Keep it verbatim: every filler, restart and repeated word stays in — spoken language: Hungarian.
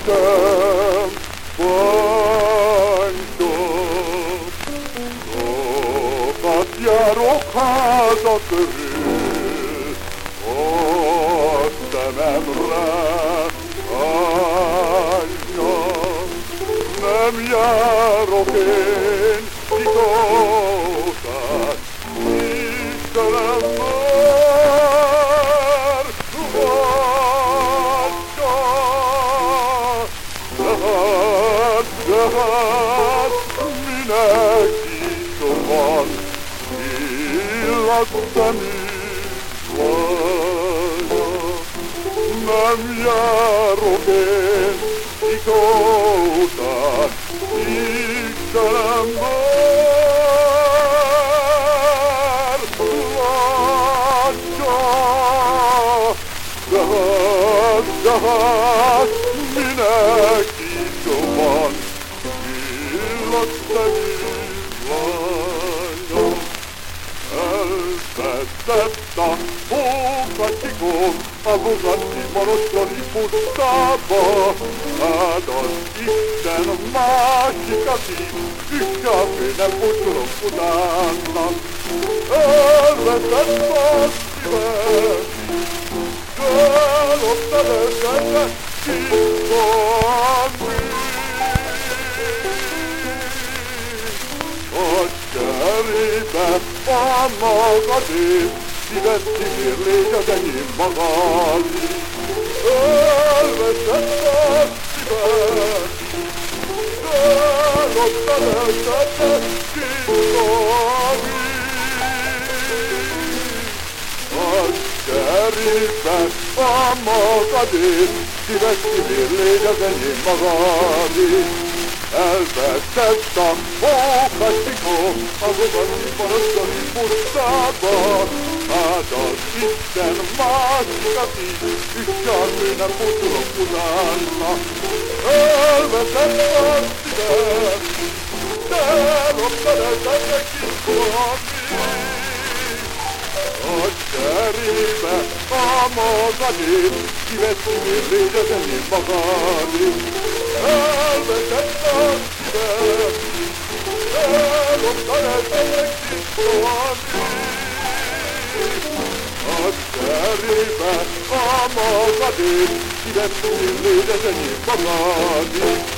szívem bántja. Sokat járok háza körül, a szememre állja. Nem járok én titokát, Istenem már látja. De hát, de hát, minek is van, illat szemüvlánya. Nem járok én titokát, Istenem már látja. De hát, de hát, minek is van illat szemüvlánya. Elveszett a hókacsikóm a Bugatti marostori pusztába, hát az Isten másikat is, ügysáfé nem búcsúzom utána. Elveszett a szívem is, eloptad ezeket kiszolni. A cserébe a magadét, szíved szívérlés az enyém magad is. Elveszett a szívem is, eloptad ezeket kiszolni. A cserébe a magadét, szíved szívérlés az enyém magad is. Elveszett a hókacsikóm a Bugatti marostori pusztába, hát az Isten másikat is, ügysáfé nem búcsúzom utána. Elveszett a szívem is, de eloptad ezeket kiszolni. A cserébe a magadét, szíved szívérlés az enyém magad is. Elveszett a szívem is, eloptad ezeket kiszolni. A cserébe a magadét, szíved szívérlés az enyém magad is.